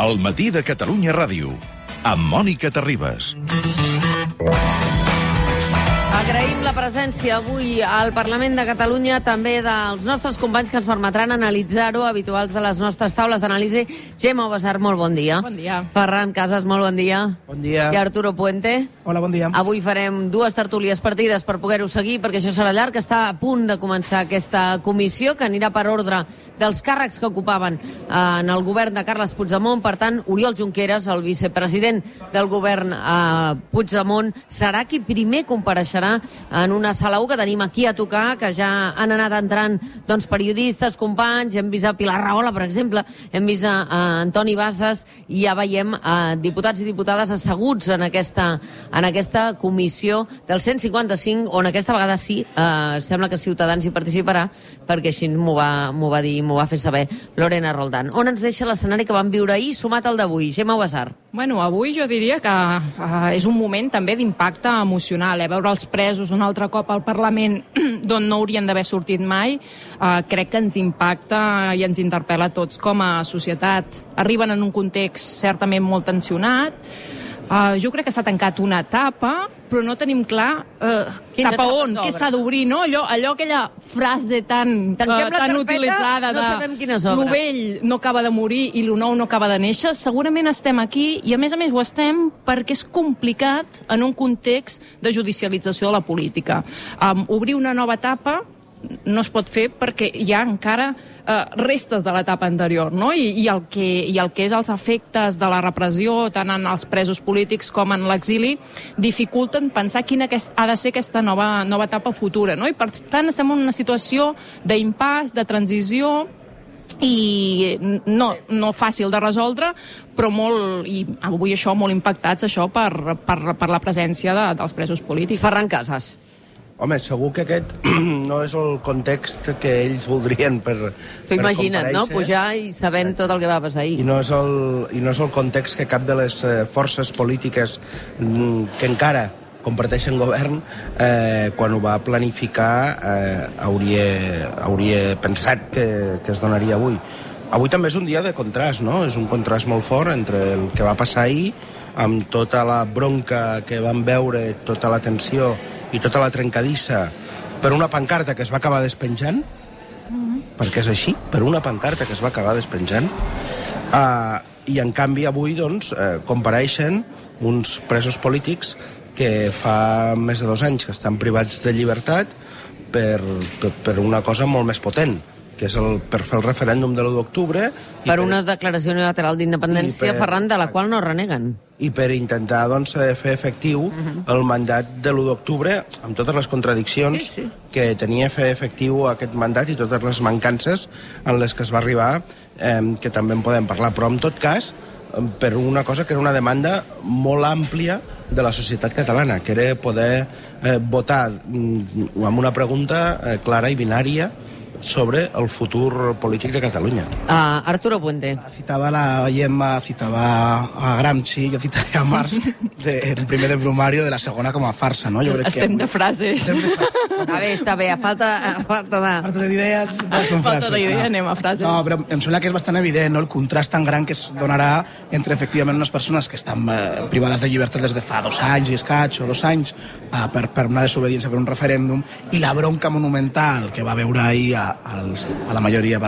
El matí de Catalunya Ràdio, amb Mònica Terribas. Agraïm la presència avui al Parlament de Catalunya, també dels nostres companys que ens permetran analitzar-ho, habituals de les nostres taules d'anàlisi. Gemma Obassar, molt bon dia. Bon dia. Ferran Casas, molt bon dia. Bon dia. I Arturo Puente. Hola, bon dia. Avui farem dues tertúlies partides per poder-ho seguir, perquè això serà llarg. Està a punt de començar aquesta comissió, que anirà per ordre dels càrrecs que ocupaven en el govern de Carles Puigdemont. Per tant, Oriol Junqueras, el vicepresident del govern Puigdemont, serà qui primer compareixerà en una sala 1 que tenim aquí a tocar, que ja han anat entrant periodistes, companys. Hem vist a Pilar Rahola, per exemple, hem vist a Antoni Bassas, i ja veiem diputats i diputades asseguts en aquesta comissió del 155, on aquesta vegada sí, sembla que Ciutadans hi participarà, perquè així m'ho va dir, m'ho va fer saber Lorena Roldán. On ens deixa l'escenari que vam viure ahir, sumat al d'avui? Gemma Obassar. Bueno, avui jo diria que és un moment també d'impacte emocional, veure els presos un altre cop al Parlament d'on no haurien d'haver sortit mai, crec que ens impacta i ens interpel·la a tots com a societat. Arriben en un context certament molt tensionat. Jo crec que s'ha tancat una etapa, però no tenim clar cap a on, què s'ha d'obrir, no? Allò aquella frase tan utilitzada de l'ovell no acaba de morir i lo nou no acaba de néixer. Segurament estem aquí, i a més ho estem perquè és complicat en un context de judicialització de la política. Obrir una nova etapa no es pot fer perquè hi ha encara restes de l'etapa anterior, no? I el que és els efectes de la repressió, tant en els presos polítics com en l'exili, dificulten pensar quina ha de ser aquesta nova etapa futura, no? I per tant estem en una situació d'impàs, de transició, i no fàcil de resoldre, però i avui molt impactats per la presència dels presos polítics. Ferran Casas. Home, segur que aquest no és el context que ells voldrien per T'ho imagina't, no? Pujar i sabent tot el que va passar ahir. I no és el context que cap de les forces polítiques que encara comparteixen govern, quan ho va planificar, hauria pensat que es donaria avui. Avui també és un dia de contrast, no? És un contrast molt fort entre el que va passar ahir, amb tota la bronca que vam veure, tota la tensió i tota la trencadissa, per una pancarta que es va acabar despenjant, perquè és així, per una pancarta que es va acabar despenjant, i en canvi avui compareixen uns presos polítics que fa més de 2 anys que estan privats de llibertat per una cosa molt més potent, que és per fer el referèndum de l'1 d'octubre. Per una declaració unilateral d'independència, Ferran, de la qual no reneguen. I per intentar fer efectiu el mandat de l'1 d'octubre, amb totes les contradiccions que tenia fer efectiu aquest mandat i totes les mancances en les que es va arribar, que també en podem parlar. Però en tot cas, per una cosa que era una demanda molt àmplia de la societat catalana, que era poder votar amb una pregunta clara i binària sobre el futur polític de Catalunya. Arturo Puente. Citaba la Gemma, citaba a Gramsci, jo citaré a Marx, el primer de Brumario de la segona com a farsa, no? Estem de frases. Està bé, a falta d'idees, són frases. Falta d'idea, anem a frases. No, però em sembla que és bastant evident, no?, el contrast tan gran que es donarà entre, efectivament, unes persones que estan privades de llibertat des de fa 2 anys i escaig, o 2 anys, per una desobediència, per un referèndum, i la bronca monumental que va veure ahir a la majoria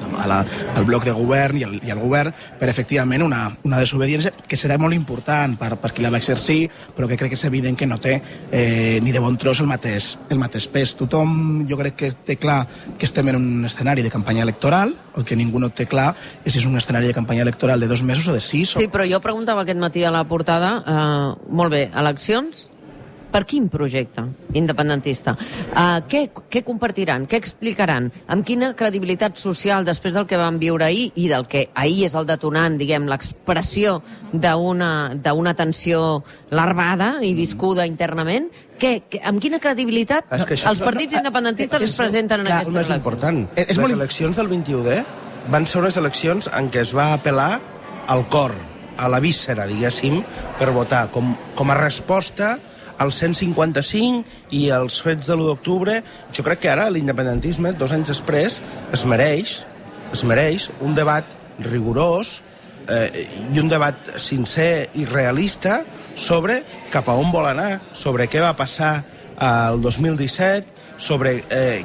al bloc de govern i al govern per efectivament una desobediència que serà molt important per qui la va exercir, però que crec que és evident que no té ni de bon tros el mateix pes. Tothom jo crec que té clar que estem en un escenari de campanya electoral, el que ningú no té clar és si és un escenari de campanya electoral de 2 mesos o de 6. Sí, però jo preguntava aquest matí a la portada, molt bé, eleccions? Per quin projecte independentista? Què compartiran? Què explicaran? Amb quina credibilitat social, després del que vam viure ahir i del que ahir és el detonant, diguem, l'expressió d'una tensió larvada i viscuda internament, amb quina credibilitat els partits independentistes es presenten en aquestes eleccions? És important. Les eleccions del 21D van ser unes eleccions en què es va apel·lar al cor, a la víscera, diguéssim, per votar, com a resposta al 155 i als fets de l'1 d'octubre. Jo crec que ara l'independentisme, 2 anys després, es mereix un debat rigorós i un debat sincer i realista sobre cap a on vol anar, sobre què va passar el 2017, sobre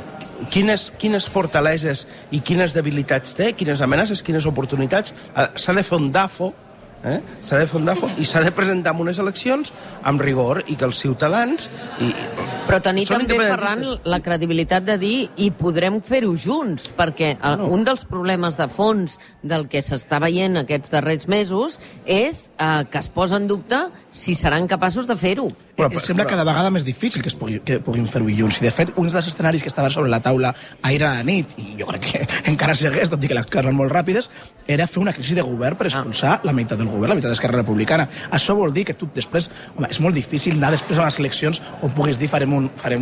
quines fortaleses i quines debilitats té, quines amenaces, quines oportunitats. S'ha de fer un DAFO, s'ha de fer un DAFO i s'ha de presentar en unes eleccions amb rigor i que els ciutadans... Però tenir també, Ferran, la credibilitat de dir i podrem fer-ho junts, perquè un dels problemes de fons del que s'està veient aquests darrers mesos és que es posa en dubte si seran capaços de fer-ho. Sembla cada vegada més difícil que puguin fer-ho junts. I, de fet, un dels escenaris que estaven sobre la taula ahir a la nit, i jo crec que encara segueix, tot i que les coses van molt ràpides, era fer una crisi de govern per expulsar la meitat del govern, la meitat d'Esquerra Republicana. Això vol dir que tu després... Home, és molt difícil anar després a les eleccions on puguis dir farem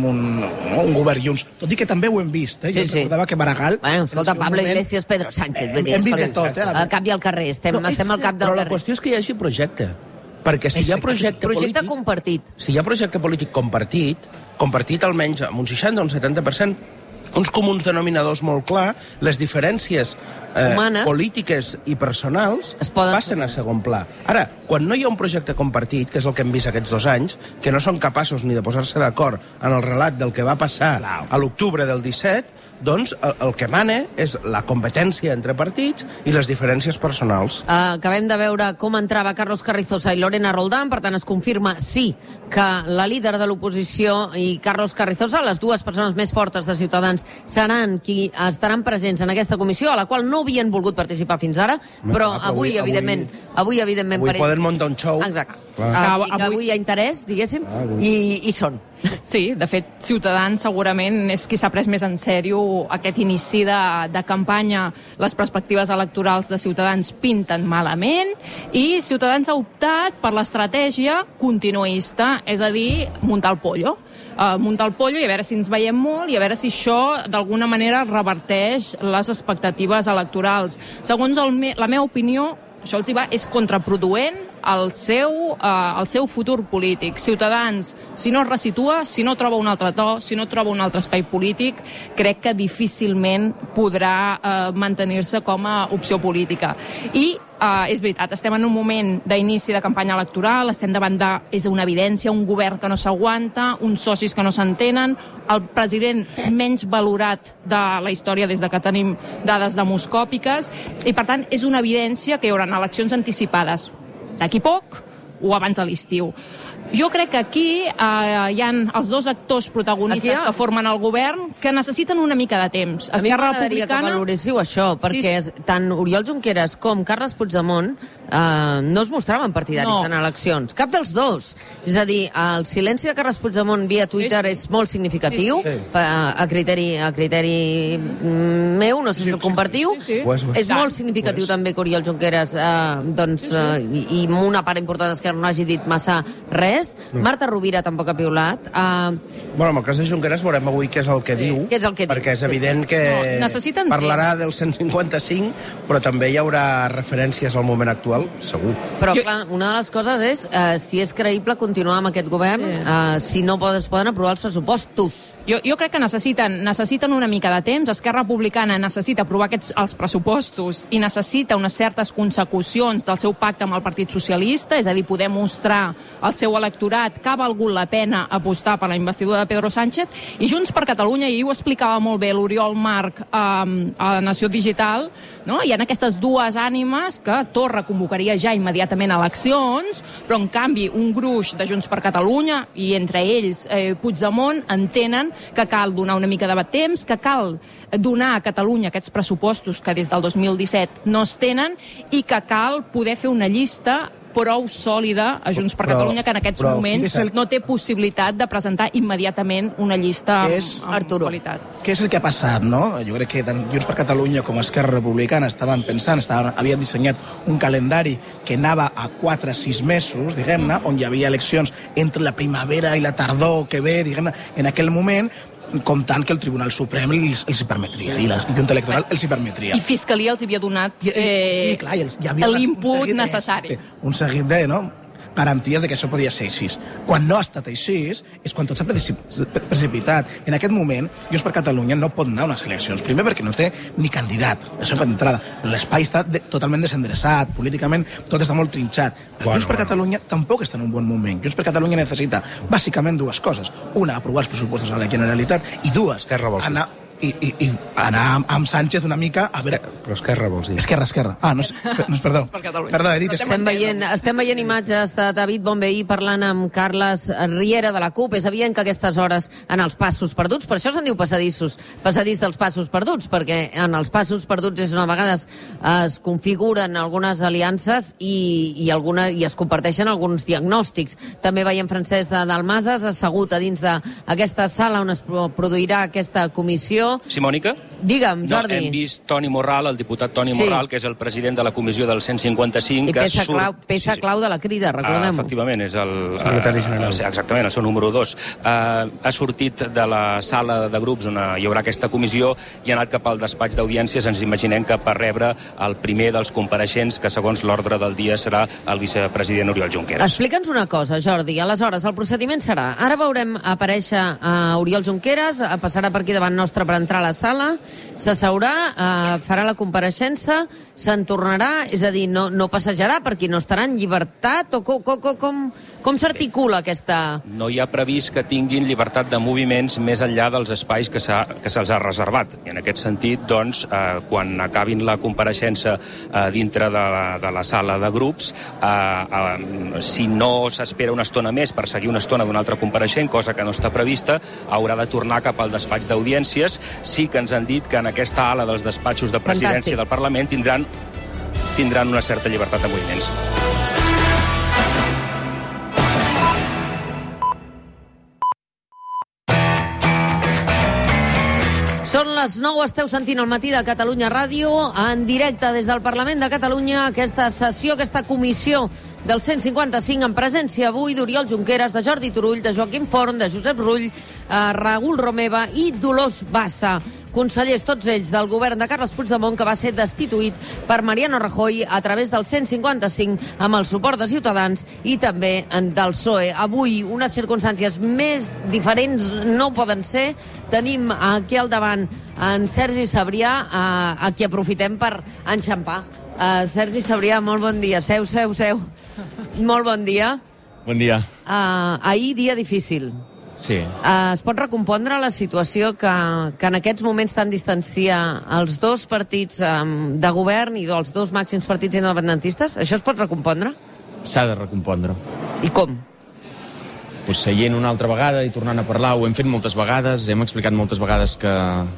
un govern junts. Tot i que també ho hem vist. Jo recordava que Maragall... Bueno, escolta, Pablo Iglesias, Pedro Sánchez... Hem vist de tot, al cap i al carrer, estem al cap del carrer. Però la qüestió és que hi hagi projecte. Perquè si hi ha projecte polític... compartit. Si hi ha projecte polític compartit almenys amb un 60 o un 70%, uns comuns denominadors molt clar, les diferències polítiques i personals passen a segon pla. Ara, quan no hi ha un projecte compartit, que és el que hem vist aquests 2 anys, que no són capaços ni de posar-se d'acord en el relat del que va passar a l'octubre del 17, doncs el que mana és la competència entre partits i les diferències personals. Acabem de veure com entrava Carlos Carrizosa i Lorena Roldán, per tant es confirma sí que la líder de l'oposició i Carlos Carrizosa, les dues persones més fortes de Ciutadans, seran qui estaran presents en aquesta comissió, a la qual no havien volgut participar fins ara, però avui evidentment avui per poden muntar un show. Exacte. I que avui hi ha interès, diguéssim, i són. Sí, de fet, Ciutadans segurament és qui s'ha pres més en sèrio aquest inici de campanya. Les perspectives electorals de Ciutadans pinten malament i Ciutadans ha optat per l'estratègia continuista, és a dir, muntar el pollo. Muntar el pollo i a veure si ens veiem molt i a veure si això d'alguna manera reverteix les expectatives electorals. Segons la meva opinió, això els hi va, és contraproduent el seu futur polític. Ciutadans, si no es resitua, si no troba un altre to, si no troba un altre espai polític, crec que difícilment podrà mantenir-se com a opció política. I és veritat, estem en un moment d'inici de campanya electoral, estem davant és una evidència, un govern que no s'aguanta, uns socis que no s'entenen, el president menys valorat de la història des que tenim dades demoscòpiques, i per tant és una evidència que hi haurà eleccions anticipades d'aquí poc o abans de l'estiu. Jo crec que aquí hi ha els dos actors protagonistes que formen el govern que necessiten una mica de temps. A mi m'agradaria que valoréssiu això, perquè tant Oriol Junqueras com Carles Puigdemont no es mostraven partidaris en eleccions. Cap dels dos. És a dir, el silenci de Carles Puigdemont via Twitter és molt significatiu, a criteri meu, no sé si ho compartiu. És molt significatiu també que Oriol Junqueras i una part important és que no hagi dit massa res. Marta Rovira tampoc ha piulat. Bueno, en el cas de Junqueras veurem avui què és el que diu, perquè és evident que parlarà del 155, però també hi haurà referències al moment actual, segur. Però, clar, una de les coses és si és creïble continuar amb aquest govern, si no es poden aprovar els pressupostos. Jo crec que necessiten una mica de temps. Esquerra Republicana necessita aprovar els pressupostos i necessita unes certes consecucions del seu pacte amb el Partit Socialista, és a dir, poder mostrar al seu electorat que ha valgut la pena apostar per la investidura de Pedro Sánchez, i Junts per Catalunya, i ho explicava molt bé l'Oriol Marc a Nació Digital, no? Hi ha aquestes dues ànimes que Torra convocaria ja immediatament eleccions, però en canvi un gruix de Junts per Catalunya, i entre ells Puigdemont, entenen que cal donar una mica de temps, que cal donar a Catalunya aquests pressupostos que des del 2017 no es tenen, i que cal poder fer una llista prou sòlida a Junts per Catalunya, que en aquests moments no té possibilitat de presentar immediatament una llista amb qualitat. Què és el que ha passat, no? Jo crec que tant Junts per Catalunya com Esquerra Republicana estaven pensant, havien dissenyat un calendari que anava a 4-6 mesos, diguem-ne, on hi havia eleccions entre la primavera i la tardor que ve, diguem-ne, en aquell moment, comptant que el Tribunal Suprem els hi permetria, i la Junta Electoral els hi permetria. I Fiscalia els havia donat l'input necessari. Un seguit de, no? garanties de que això podia ser així. Quan no ha estat així és quan tot s'ha precipitat. En aquest moment, Junts per Catalunya no pot anar a unes eleccions. Primer perquè no té ni candidat, això per entrada. L'espai està totalment desendreçat, políticament tot està molt trinxat. Però Junts per Catalunya tampoc està en un bon moment. Junts per Catalunya necessita bàsicament dues coses. Una, aprovar els pressupostos a la Generalitat, i dues, anar amb Sánchez una mica a veure... Però Esquerra vols dir? Esquerra. Ah, no és perdó. Perdó, he dit estem veient imatges de David Bonvehí parlant amb Carles Riera de la CUP. És evident que a aquestes hores en els passos perduts, per això se'n diu passadís dels passos perduts, perquè en els passos perduts és on a vegades es configuren algunes aliances i es comparteixen alguns diagnòstics. També veiem Francesc de Dalmases assegut a dins d'aquesta sala on es produirà aquesta comissió. Sí, Mònica? Digue'm, Jordi. Hem vist Toni Morral, el diputat Toni Morral, que és el president de la comissió del 155. I peça clau de la Crida, recordem-ho. Efectivament, és el secretari general. Exactament, el seu número 2. Ha sortit de la sala de grups on hi haurà aquesta comissió i ha anat cap al despatx d'audiències. Ens imaginem que per rebre el primer dels compareixents, que segons l'ordre del dia serà el vicepresident Oriol Junqueras. Explica'ns una cosa, Jordi. Aleshores, el procediment serà... Ara veurem aparèixer Oriol Junqueras, passarà per aquí davant nostre per entrar a la sala, s'asseurà, farà la compareixença, se'n tornarà, és a dir, no passejarà perquè no estarà en llibertat, o com s'articula aquesta... No hi ha previst que tinguin llibertat de moviments més enllà dels espais que se'ls ha reservat. I en aquest sentit, doncs, quan acabin la compareixença dintre de la sala de grups, si no s'espera una estona més per seguir una estona d'un altre compareixent, cosa que no està prevista, haurà de tornar cap al despatx d'audiències. Sí que ens han dit que en aquesta ala dels despatxos de presidència del Parlament tindran una certa llibertat de moviments. Són les 9, esteu sentint el matí de Catalunya Ràdio, en directe des del Parlament de Catalunya, aquesta sessió, aquesta comissió del 155, en presència avui d'Oriol Junqueras, de Jordi Turull, de Joaquim Forn, de Josep Rull, Raül Romeva i Dolors Bassa. Consellers, tots ells, del govern de Carles Puigdemont, que va ser destituït per Mariano Rajoy a través del 155 amb el suport de Ciutadans i també del PSOE. Avui, unes circumstàncies més diferents no poden ser. Tenim aquí al davant en Sergi Sabrià, a qui aprofitem per enxampar. Sergi Sabrià, molt bon dia. Seu. Molt bon dia. Bon dia. Ahir, dia difícil. Sí. Es pot recompondre la situació que en aquests moments tan distancia els dos partits de govern i els dos màxims partits independentistes? Això es pot recompondre? S'ha de recompondre. I com? Pues seient una altra vegada i tornant a parlar, ho hem fet moltes vegades, hem explicat moltes vegades que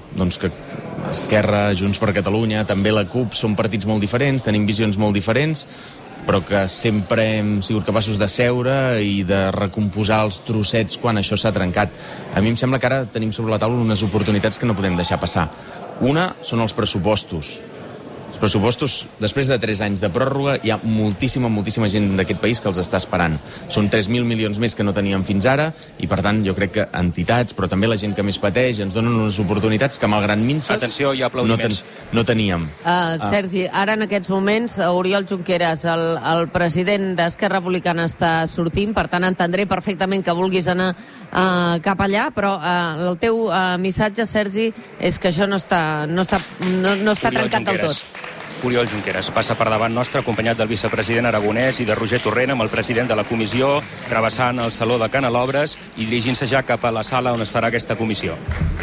Esquerra, Junts per Catalunya, també la CUP, són partits molt diferents, tenim visions molt diferents, però que sempre hem sigut capaços de seure i de recomposar els trossets quan això s'ha trencat. A mi em sembla que ara tenim sobre la taula unes oportunitats que no podem deixar passar. Una són els pressupostos. Els pressupostos, després de 3 anys de pròrroga, hi ha moltíssima gent d'aquest país que els està esperant. Són 3.000 milions més que no teníem fins ara i, per tant, jo crec que entitats, però també la gent que més pateix, ens donen unes oportunitats que, malgrat minces, atenció, hi ha aplaudiments. No teníem. Sergi, ara en aquests moments, Oriol Junqueras, el president d'Esquerra Republicana, està sortint, per tant, entendré perfectament que vulguis anar cap allà, però el teu missatge, Sergi, és que això no està trencat del tot. Oriol Junqueras passa per davant nostre, acompanyat del vicepresident Aragonès i de Roger Torrent, amb el president de la comissió, travessant el saló de Canalobres i dirigint-se ja cap a la sala on es farà aquesta comissió.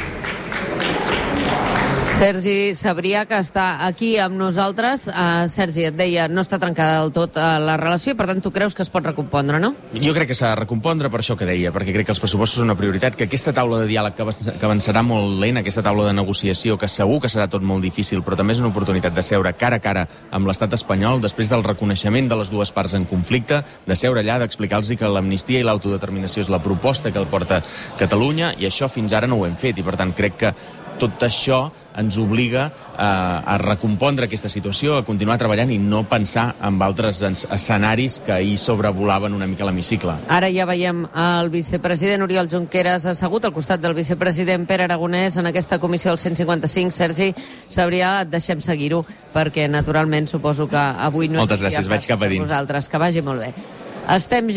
Sergi Sabrià, que està aquí amb nosaltres. Sergi, et deia, no està trencada del tot la relació, i per tant tu creus que es pot recompondre, no? Jo crec que s'ha de recompondre per això que deia, perquè crec que els pressupostos són una prioritat, que aquesta taula de diàleg que avançarà molt lent, aquesta taula de negociació, que segur que serà tot molt difícil, però també és una oportunitat de seure cara a cara amb l'estat espanyol, després del reconeixement de les dues parts en conflicte, de seure allà, d'explicar-los que l'amnistia i l'autodeterminació és la proposta que el porta Catalunya, i això fins ara no ho hem fet, i per tant crec que tot això ens obliga a recompondre aquesta situació, a continuar treballant i no pensar en altres escenaris que ahir sobrevolaven una mica l'hemicicle. Ara ja veiem el vicepresident Oriol Junqueras assegut al costat del vicepresident Pere Aragonès en aquesta comissió del 155. Sergi Sabrià, et deixem seguir-ho, perquè naturalment suposo que avui no Moltes gràcies, vaig cap a dins. Vosaltres. Que vagi molt bé. estem